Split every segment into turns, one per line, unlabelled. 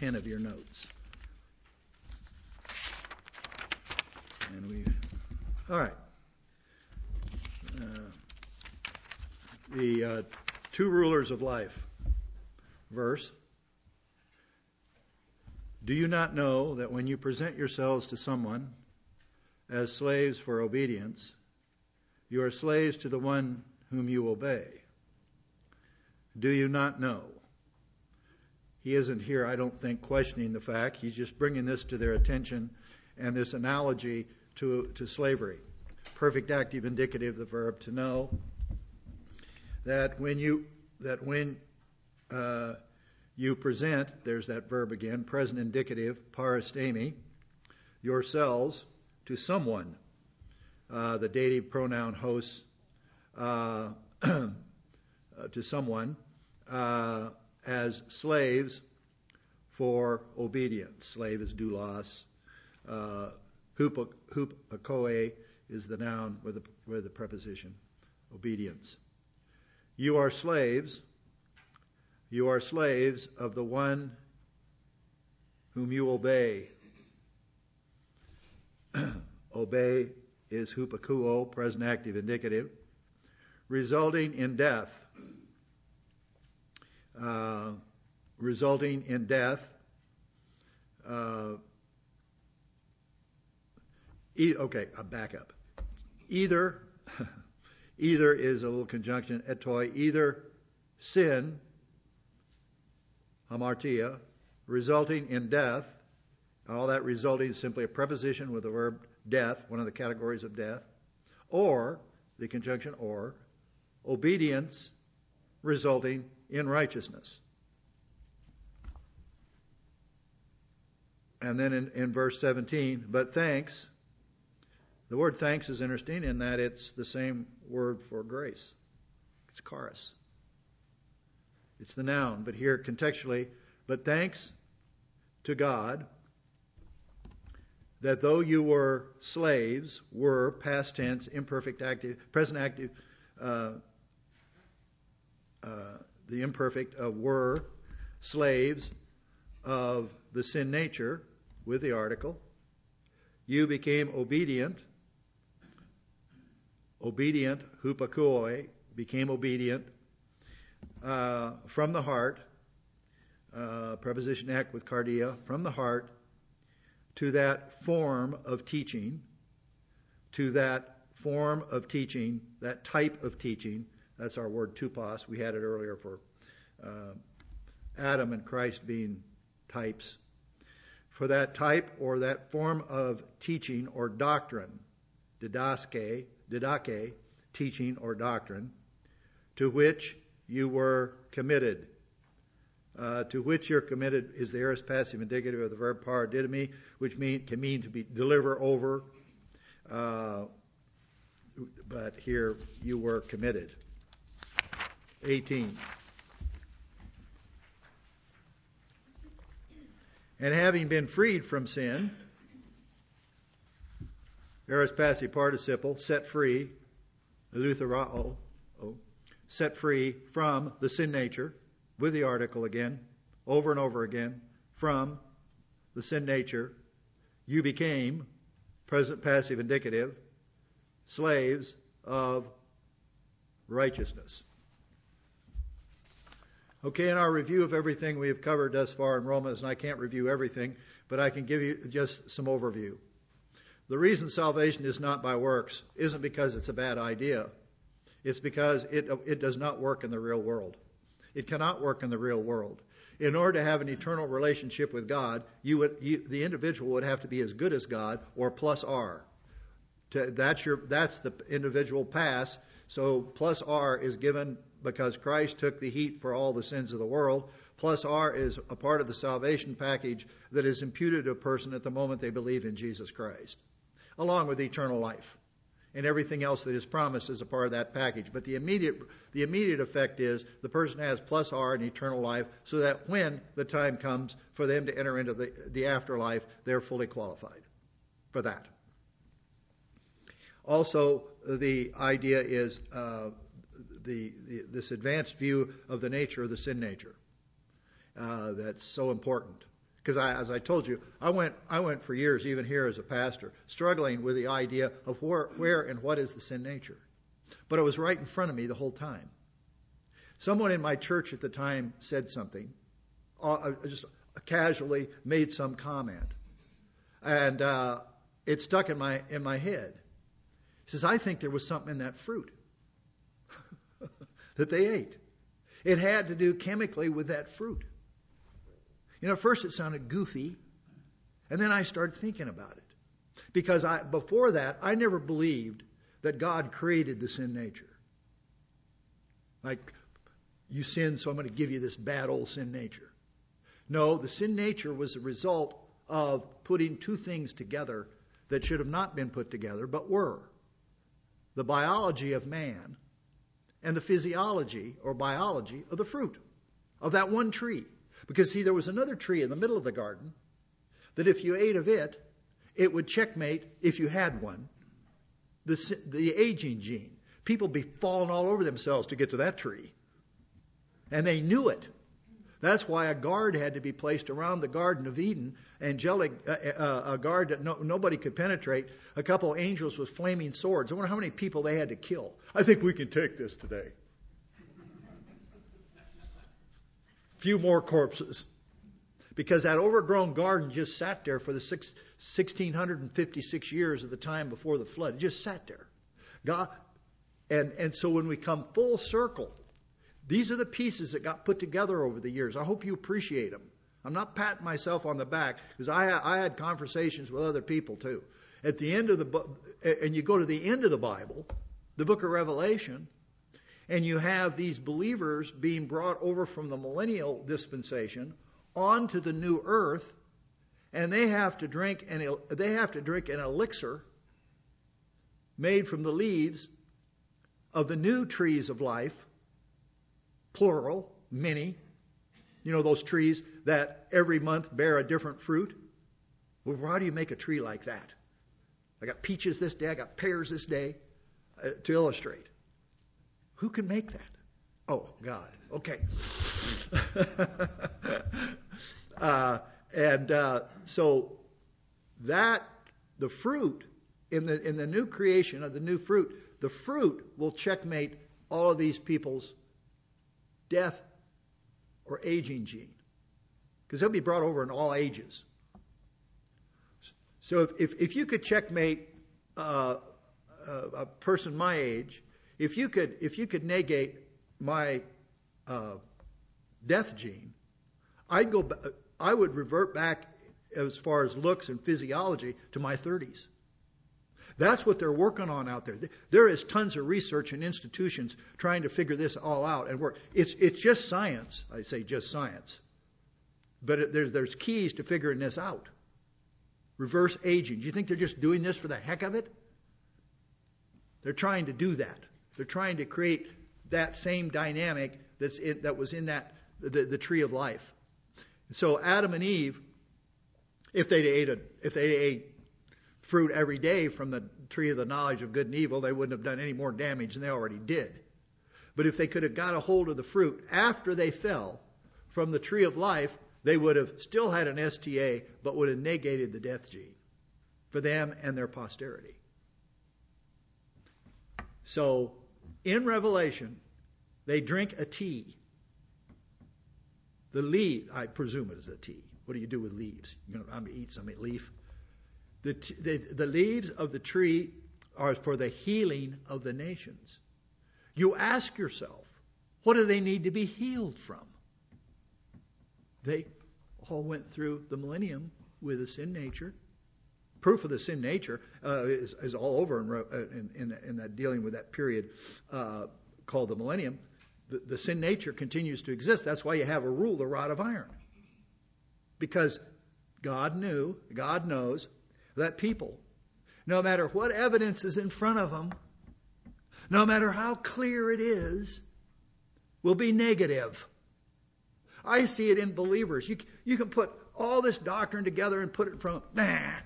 10 of your notes. All right. The two rulers of life verse. Do you not know that when you present yourselves to someone as slaves for obedience, you are slaves to the one whom you obey? Do you not know? He isn't here, I don't think, questioning the fact. He's just bringing this to their attention and this analogy to slavery. Perfect active indicative, the verb to know. That when you present, there's that verb again, present indicative, paristemi, yourselves to someone. The dative pronoun hosts to someone as slaves for obedience. Slave is doulos. Hupakoe is the noun with the preposition, obedience. You are slaves of the one whom you obey. Obey is hupakuo, present active indicative, resulting in death. Resulting in death. Okay, I'll back up. Either is a little conjunction, etoi, either sin, hamartia, resulting in death. All that resulting is simply a preposition with the verb death, one of the categories of death, or, the conjunction or, obedience resulting in righteousness. And then in verse 17, but thanks. The word thanks is interesting in that it's the same word for grace. It's charis. It's the noun, but here contextually, but thanks to God that though you were slaves, were, past tense, imperfect active, present active, the imperfect were slaves of the sin nature with the article, you became obedient, hupakuoi, became obedient, from the heart, preposition ek with cardia, from the heart, to that form of teaching, that type of teaching. That's our word tupos. We had it earlier for Adam and Christ being types. For that type or that form of teaching or doctrine, didake, teaching or doctrine, to which you were committed. To which you're committed is the aorist passive indicative of the verb paradidomi, which can mean to be deliver over. But here you were committed. 18. And having been freed from sin, aorist passive participle, set free, eleutherao, set free from the sin nature, with the article again, over and over again, from the sin nature, you became, present passive indicative, slaves of righteousness. Okay, in our review of everything we have covered thus far in Romans, and I can't review everything, but I can give you just some overview. The reason salvation is not by works isn't because it's a bad idea. It's because it does not work in the real world. It cannot work in the real world. In order to have an eternal relationship with God, the individual would have to be as good as God, or plus R. That's the individual pass. So plus R is given because Christ took the heat for all the sins of the world. Plus R is a part of the salvation package that is imputed to a person at the moment they believe in Jesus Christ, along with eternal life. And everything else that is promised is a part of that package. But the immediate effect is the person has plus R in eternal life, so that when the time comes for them to enter into the afterlife, they're fully qualified for that. Also, the idea is this advanced view of the nature of the sin nature. That's so important. Because as I told you, I went for years, even here as a pastor, struggling with the idea of where and what is the sin nature. But it was right in front of me the whole time. Someone in my church at the time said something, just casually made some comment, and it stuck in my head. He says, I think there was something in that fruit that they ate. It had to do chemically with that fruit. At first it sounded goofy, and then I started thinking about it. Because before that, I never believed that God created the sin nature. Like, you sin, so I'm going to give you this bad old sin nature. No, the sin nature was the result of putting two things together that should have not been put together, but were. The biology of man and the physiology or biology of the fruit of that one tree. Because, see, there was another tree in the middle of the garden that if you ate of it, it would checkmate, if you had one, the aging gene. People be falling all over themselves to get to that tree. And they knew it. That's why a guard had to be placed around the Garden of Eden, a guard that nobody could penetrate, a couple of angels with flaming swords. I wonder how many people they had to kill. I think we can take this today. Few more corpses. Because that overgrown garden just sat there for the 1,656 years of the time before the flood. It just sat there. God, and so when we come full circle, these are the pieces that got put together over the years. I hope you appreciate them. I'm not patting myself on the back, because I had conversations with other people too. At the end of and you go to the end of the Bible, the book of Revelation, and you have these believers being brought over from the millennial dispensation onto the new earth, and they have to drink an elixir made from the leaves of the new trees of life, plural, many. Those trees that every month bear a different fruit. Well, how do you make a tree like that? I got peaches this day, I got pears this day, to illustrate. Who can make that? Oh, God. Okay. So that the fruit in the new creation of the new fruit, the fruit will checkmate all of these people's death or aging gene, because they'll be brought over in all ages. So if you could checkmate a person my age, if you could negate my death gene, I would revert back as far as looks and physiology to my 30s. That's what they're working on out there. There is tons of research and institutions trying to figure this all out and work. It's just science. I say just science. But there's keys to figuring this out. Reverse aging. Do you think they're just doing this for the heck of it? They're trying to do that. They're trying to create that same dynamic that was in the tree of life. So Adam and Eve, if they ate fruit every day from the tree of the knowledge of good and evil, they wouldn't have done any more damage than they already did. But if they could have got a hold of the fruit after they fell from the tree of life, they would have still had an STA, but would have negated the death gene for them and their posterity. So in Revelation, they drink a tea. The leaf, I presume it is a tea. What do you do with leaves? I'm going to eat some leaf. The leaves of the tree are for the healing of the nations. You ask yourself, what do they need to be healed from? They all went through the millennium with a sin nature. Proof of the sin nature is all over in that dealing with that period called the millennium. The sin nature continues to exist. That's why you have a rule, the rod of iron. Because God knows that people, no matter what evidence is in front of them, no matter how clear it is, will be negative. I see it in believers. You can put all this doctrine together and put it in front of them. Nah.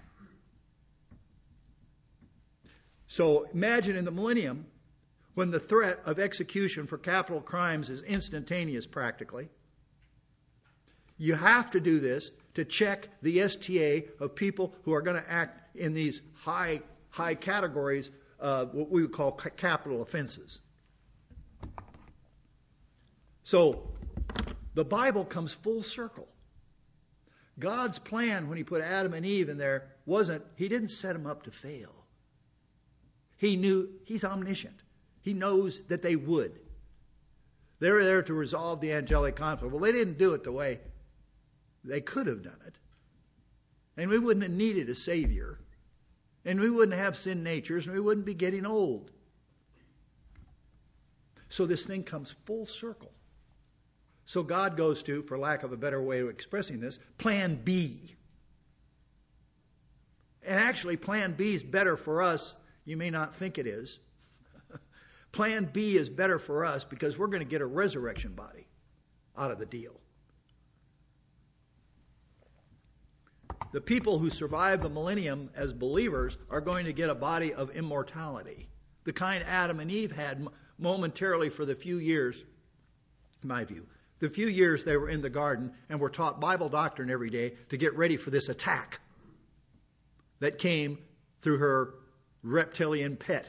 So imagine in the millennium, when the threat of execution for capital crimes is instantaneous practically. You have to do this to check the STA of people who are going to act in these high categories, what we would call capital offenses. So the Bible comes full circle. God's plan when he put Adam and Eve in there he didn't set them up to fail. He knew, he's omniscient. He knows that they would. They were there to resolve the angelic conflict. Well, they didn't do it the way they could have done it. And we wouldn't have needed a Savior. And we wouldn't have sin natures, and we wouldn't be getting old. So this thing comes full circle. So God goes to, for lack of a better way of expressing this, plan B. And actually, plan B is better for us. You may not think it is. Plan B is better for us because we're going to get a resurrection body out of the deal. The people who survive the millennium as believers are going to get a body of immortality. The kind Adam and Eve had momentarily for the few years, in my view, the few years they were in the garden and were taught Bible doctrine every day to get ready for this attack that came through her reptilian pet.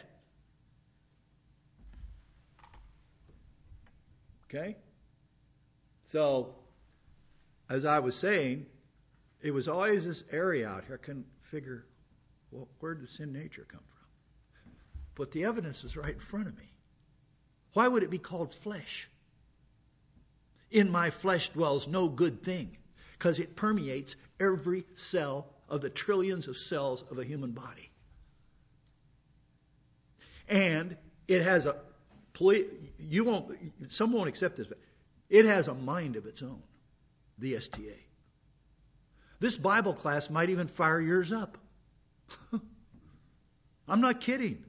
Okay? So, as I was saying, it was always this area out here. I couldn't figure, well, where did sin nature come from? But the evidence is right in front of me. Why would it be called flesh? In my flesh dwells no good thing, because it permeates every cell of the trillions of cells of a human body. And it has some won't accept this, but it has a mind of its own, the STA. This Bible class might even fire yours up. I'm not kidding.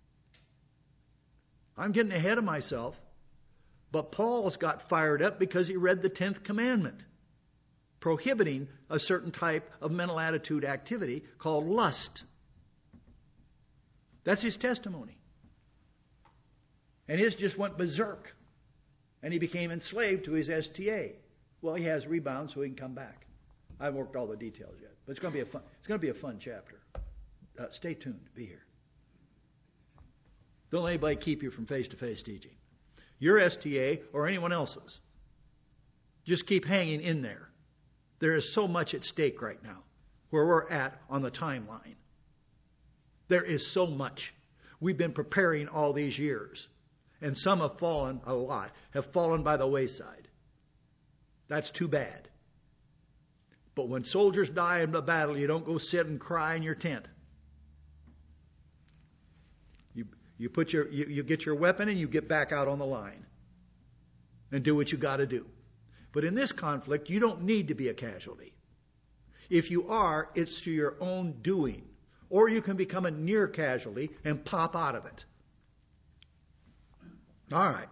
I'm getting ahead of myself. But Paul's got fired up because he read the 10th commandment, prohibiting a certain type of mental attitude activity called lust. That's his testimony. And his just went berserk. And he became enslaved to his STA. Well, he has rebound so he can come back. I haven't worked all the details yet, but it's going to be a fun chapter. Stay tuned. Be here. Don't let anybody keep you from face-to-face teaching. Your STA or anyone else's. Just keep hanging in there. There is so much at stake right now where we're at on the timeline. There is so much. We've been preparing all these years. And some have fallen, a lot, have fallen by the wayside. That's too bad. But when soldiers die in the battle, you don't go sit and cry in your tent. You get your weapon and you get back out on the line and do what you got to do. But in this conflict, you don't need to be a casualty. If you are, it's to your own doing. Or you can become a near casualty and pop out of it. All right.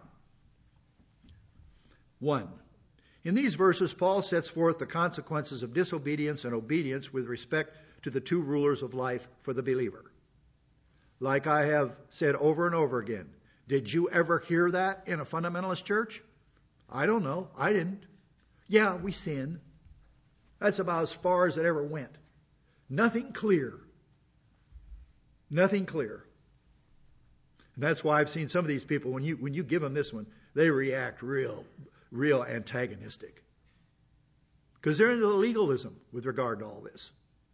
1. In these verses, Paul sets forth the consequences of disobedience and obedience with respect to the two rulers of life for the believer. Like I have said over and over again, did you ever hear that in a fundamentalist church? I don't know. I didn't. Yeah, we sin. That's about as far as it ever went. Nothing clear. Nothing clear. And that's why I've seen some of these people, when you give them this one, they react real antagonistic. Because they're into legalism with regard to all this.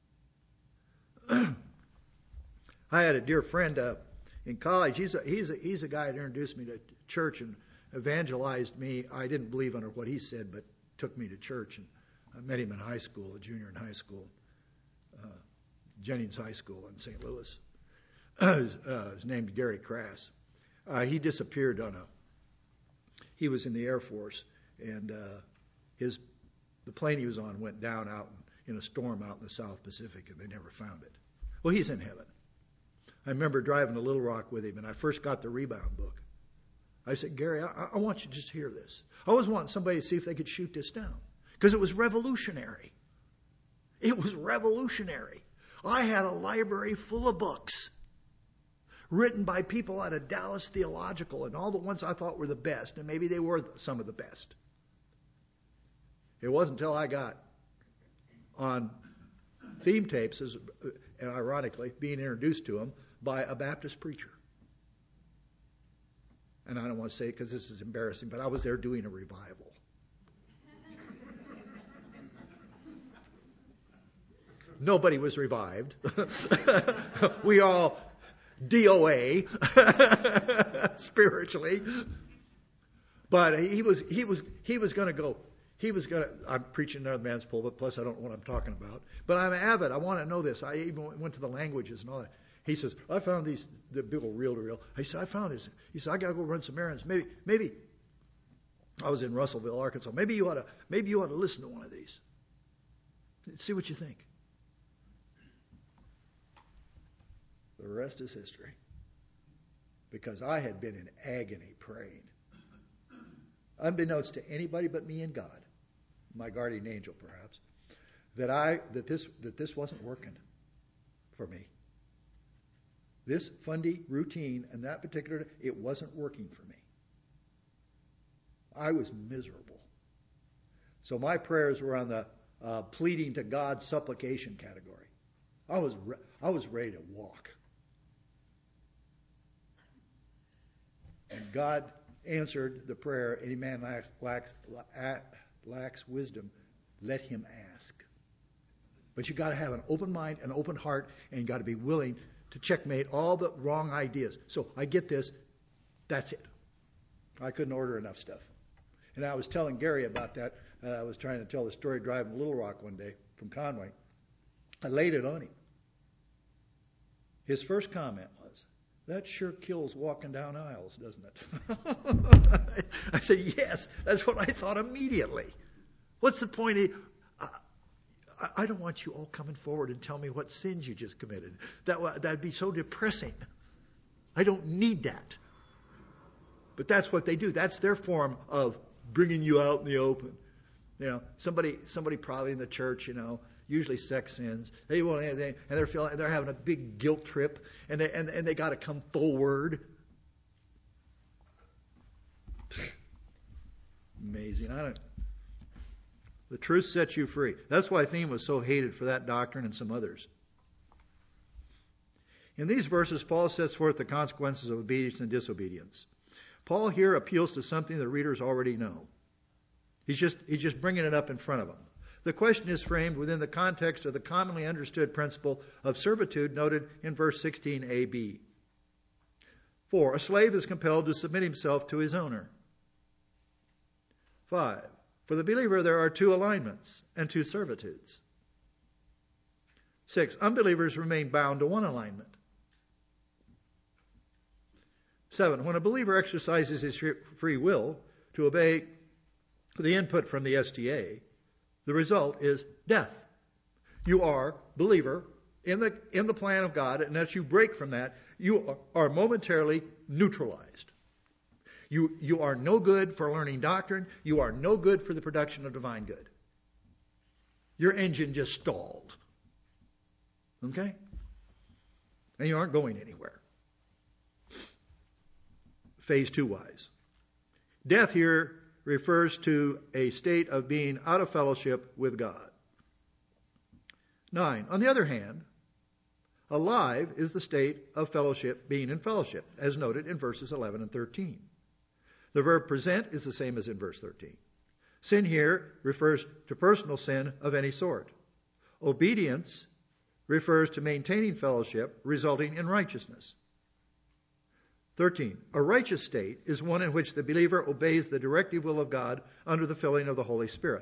I had a dear friend in college. He's a guy that introduced me to church and evangelized me. I didn't believe under what he said, but took me to church. And I met him in high school, a junior in high school, Jennings High School in St. Louis. His name's Gary Crass. He disappeared he was in the Air Force, and the plane he was on went down out in a storm out in the South Pacific, and they never found it. Well, he's in heaven. I remember driving to Little Rock with him, and I first got the Rebound book. I said, Gary, I want you to just hear this. I always wanted somebody to see if they could shoot this down, because it was revolutionary. It was revolutionary. I had a library full of books written by people out of Dallas Theological and all the ones I thought were the best, and maybe they were some of the best. It wasn't until I got on theme tapes, as ironically, being introduced to them by a Baptist preacher. And I don't want to say it because this is embarrassing, but I was there doing a revival. Nobody was revived. We all DOA spiritually. But he was going to go. I'm preaching another man's pulpit, plus I don't know what I'm talking about. But I'm avid. I want to know this. I even went to the languages and all that. He says, I found the Bible reel to reel. He said, I found this. He said, I got to go run some errands. Maybe, I was in Russellville, Arkansas. Maybe you ought to listen to one of these. See what you think. The rest is history. Because I had been in agony praying. Unbeknownst to anybody but me and God, my guardian angel perhaps, that this wasn't working for me. This fundy routine and that particular, it wasn't working for me. I was miserable. So my prayers were on the pleading to God supplication category. I was ready to walk. And God answered the prayer, any man lacks wisdom, let him ask. But you got to have an open mind, an open heart, and you got to be willing to checkmate all the wrong ideas. So I get this, that's it. I couldn't order enough stuff. And I was telling Gary about that. I was trying to tell the story driving to Little Rock one day from Conway. I laid it on him. His first comment was, that sure kills walking down aisles, doesn't it? I said, yes, that's what I thought immediately. What's the point? I don't want you all coming forward and tell me what sins you just committed. That'd be so depressing. I don't need that. But that's what they do. That's their form of bringing you out in the open. You know, somebody probably in the church, usually sex sins. They won't anything, and they're having a big guilt trip, and they got to come forward. Amazing. The truth sets you free. That's why Theme was so hated for that doctrine and some others. In these verses, Paul sets forth the consequences of obedience and disobedience. Paul here appeals to something the readers already know. He's just bringing it up in front of them. The question is framed within the context of the commonly understood principle of servitude noted in verse 16a-b. 4. A slave is compelled to submit himself to his owner. 5. For the believer, there are two alignments and two servitudes. 6. Unbelievers remain bound to one alignment. 7. When a believer exercises his free will to obey the input from the STA, the result is death. You are, believer, in the plan of God, and as you break from that, you are momentarily neutralized. You are no good for learning doctrine. You are no good for the production of divine good. Your engine just stalled. Okay? And you aren't going anywhere. Phase 2 wise. Death here refers to a state of being out of fellowship with God. 9. On the other hand, alive is the state of fellowship, being in fellowship, as noted in verses 11 and 13. The verb present is the same as in verse 13. Sin here refers to personal sin of any sort. Obedience refers to maintaining fellowship resulting in righteousness. 13. A righteous state is one in which the believer obeys the directive will of God under the filling of the Holy Spirit.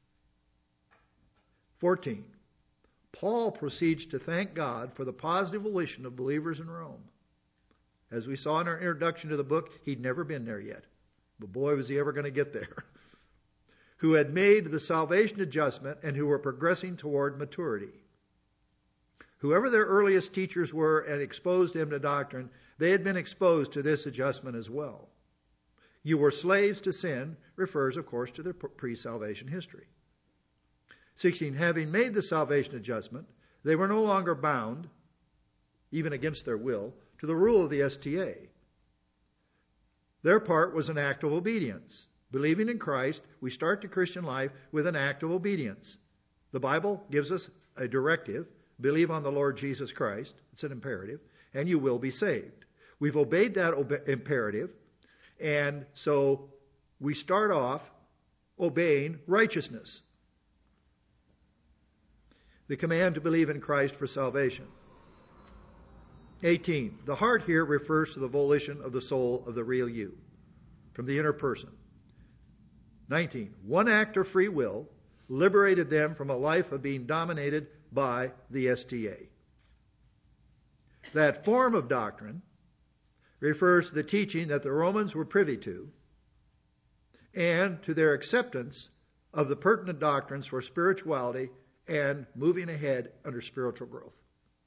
14. Paul proceeds to thank God for the positive volition of believers in Rome. As we saw in our introduction to the book, he'd never been there yet. But boy, was he ever going to get there. Who had made the salvation adjustment and who were progressing toward maturity. Whoever their earliest teachers were and exposed them to doctrine, they had been exposed to this adjustment as well. You were slaves to sin refers, of course, to their pre-salvation history. 16. Having made the salvation adjustment, they were no longer bound, even against their will, to the rule of the STA. Their part was an act of obedience. Believing in Christ, we start the Christian life with an act of obedience. The Bible gives us a directive. Believe on the Lord Jesus Christ. It's an imperative. And you will be saved. We've obeyed that imperative. And so we start off obeying righteousness. The command to believe in Christ for salvation. 18. The heart here refers to the volition of the soul of the real you, from the inner person. 19. One act of free will liberated them from a life of being dominated by the STA. That form of doctrine refers to the teaching that the Romans were privy to and to their acceptance of the pertinent doctrines for spirituality and moving ahead under spiritual growth.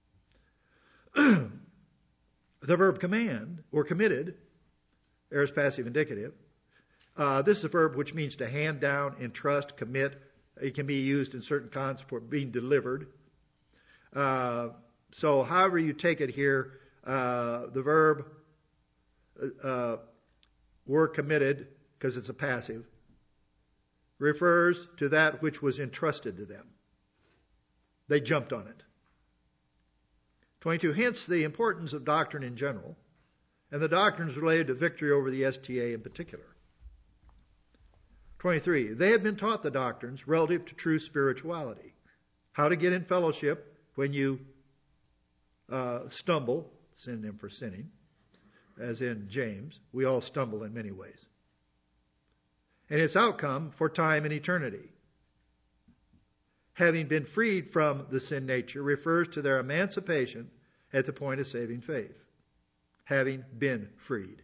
The verb command or committed, aorist passive indicative, this is a verb which means to hand down, entrust, commit. It can be used in certain contexts for being delivered. So however you take it here, the verb were committed, because it's a passive, refers to that which was entrusted to them. They jumped on it. 22. Hence the importance of doctrine in general, and the doctrines related to victory over the STA in particular. 23. They had been taught the doctrines relative to true spirituality. How to get in fellowship when you stumble, synonym for sinning, as in James. We all stumble in many ways. And its outcome for time and eternity. Having been freed from the sin nature refers to their emancipation at the point of saving faith. Having been freed.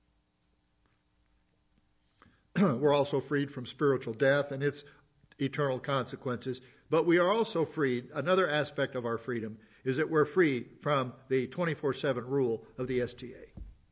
We're also freed from spiritual death and its eternal consequences. But we are also freed, another aspect of our freedom is that we're free from the 24/7 rule of the STA.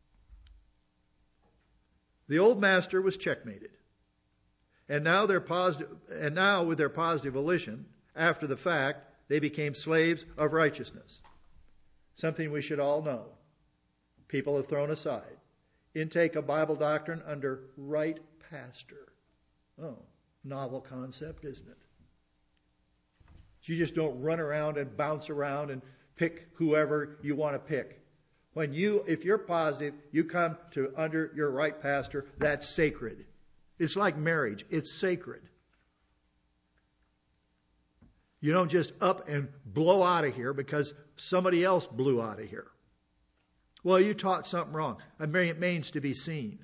The old master was checkmated. And now with their positive volition, after the fact, they became slaves of righteousness. Something we should all know. People have thrown aside. Intake of Bible doctrine under right pastor. Oh, novel concept, isn't it? You just don't run around and bounce around and pick whoever you want to pick. If you're positive, you come to under your right pastor, that's sacred. It's like marriage. It's sacred. You don't just up and blow out of here because somebody else blew out of here. Well, you taught something wrong. It remains to be seen.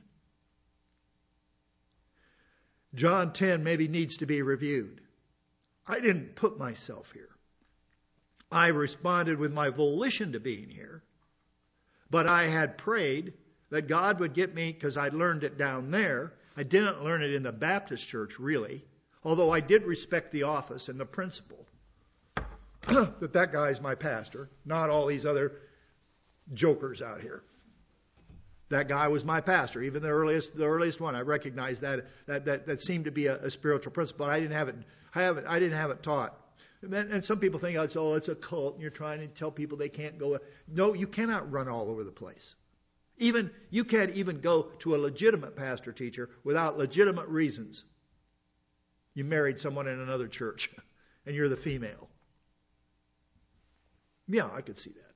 John 10 maybe needs to be reviewed. I didn't put myself here. I responded with my volition to being here. But I had prayed that God would get me, because I learned it down there. I didn't learn it in the Baptist church, really. Although I did respect the office and the principle. that guy's my pastor, not all these other jokers out here. That guy was my pastor, even the earliest one. I recognized that seemed to be a spiritual principle. But I didn't have it taught. And some people think, it's a cult, and you're trying to tell people they can't go. No, you cannot run all over the place. You can't even go to a legitimate pastor teacher without legitimate reasons. You married someone in another church, and you're the female. Yeah, I could see that.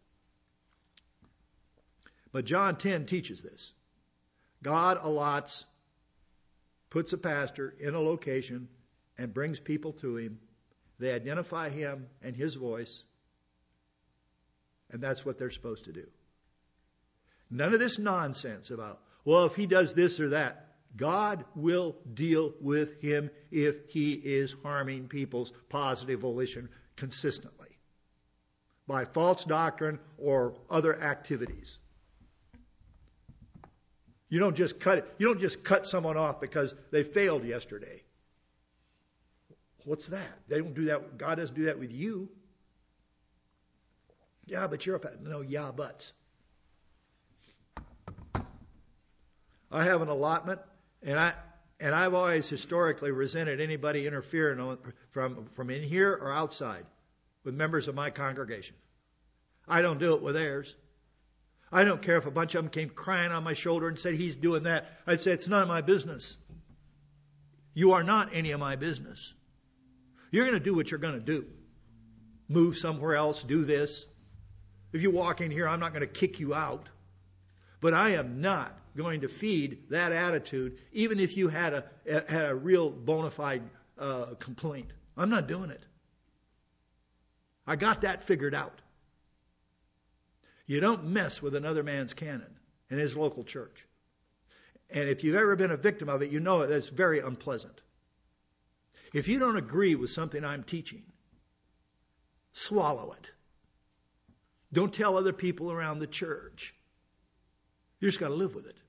But John 10 teaches this. God puts a pastor in a location and brings people to him. They identify him and his voice, and that's what they're supposed to do. None of this nonsense about, if he does this or that. God will deal with him if he is harming people's positive volition consistently by false doctrine or other activities. You don't just cut someone off because they failed yesterday. What's that? They don't do that. God doesn't do that with you. Yeah, but you're buts. I have an allotment, and I've always historically resented anybody interfering from in here or outside with members of my congregation. I don't do it with theirs. I don't care if a bunch of them came crying on my shoulder and said, he's doing that. I'd say, it's none of my business. You are not any of my business. You're going to do what you're going to do. Move somewhere else, do this. If you walk in here, I'm not going to kick you out. But I am not going to feed that attitude, even if you had a real bona fide complaint. I'm not doing it. I got that figured out. You don't mess with another man's canon in his local church. And if you've ever been a victim of it, you know it's very unpleasant. If you don't agree with something I'm teaching, swallow it. Don't tell other people around the church. You just got to live with it.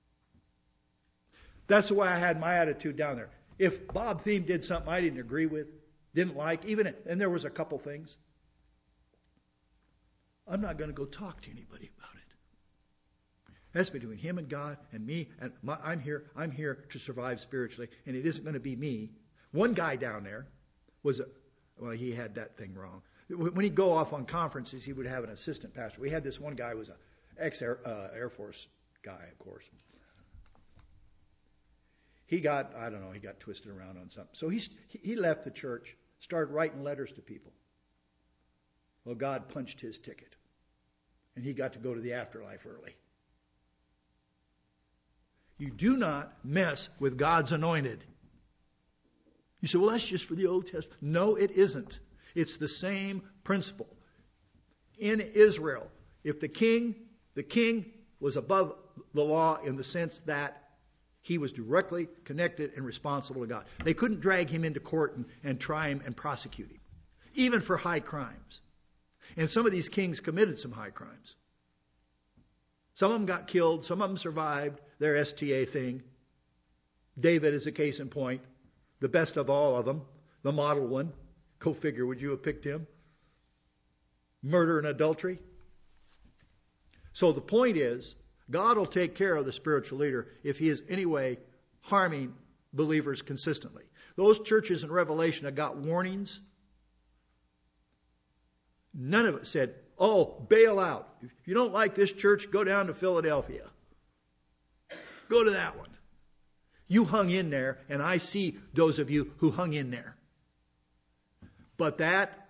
That's the way I had my attitude down there. If Bob Thiem did something I didn't agree with, didn't like, and there was a couple things, I'm not going to go talk to anybody about it. That's between him and God and me. And I'm here to survive spiritually, and it isn't going to be me. One guy down there he had that thing wrong. When he'd go off on conferences, he would have an assistant pastor. We had this one guy who was an ex-Air Force guy, of course. He got twisted around on something. So he left the church, started writing letters to people. Well, God punched his ticket, and he got to go to the afterlife early. You do not mess with God's anointed. You say, well, that's just for the Old Testament. No, it isn't. It's the same principle. In Israel, if the king was above the law in the sense that he was directly connected and responsible to God. They couldn't drag him into court and try him and prosecute him, even for high crimes. And some of these kings committed some high crimes. Some of them got killed. Some of them survived their STA thing. David is a case in point. The best of all of them. The model one. Go figure, would you have picked him? Murder and adultery. So the point is, God will take care of the spiritual leader if he is anyway harming believers consistently. Those churches in Revelation that got warnings, none of it said, oh, bail out. If you don't like this church, go down to Philadelphia. Go to that one. You hung in there, and I see those of you who hung in there. But that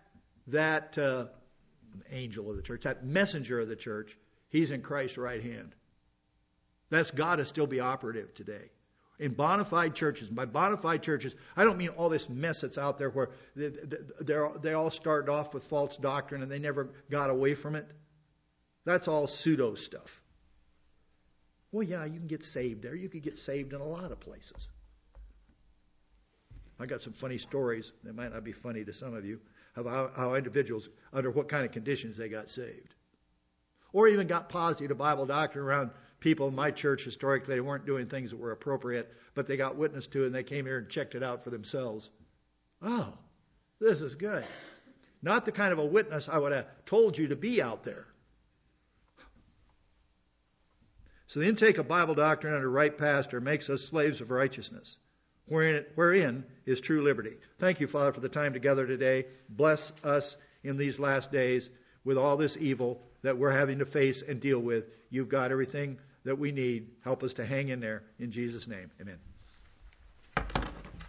angel of the church, that messenger of the church, he's in Christ's right hand. That's got to still be operative today. In bona fide churches, by bona fide churches, I don't mean all this mess that's out there where they all started off with false doctrine and they never got away from it. That's all pseudo stuff. Well, yeah, you can get saved there. You could get saved in a lot of places. I got some funny stories that might not be funny to some of you of how individuals, under what kind of conditions they got saved. Or even got positive Bible doctrine around people in my church historically. They weren't doing things that were appropriate, but they got witness to it and they came here and checked it out for themselves. Oh, this is good. Not the kind of a witness I would have told you to be out there. So the intake of Bible doctrine under right pastor makes us slaves of righteousness, wherein is true liberty. Thank you, Father, for the time together today. Bless us in these last days with all this evil that we're having to face and deal with. You've got everything that we need. Help us to hang in there. In Jesus' name, amen.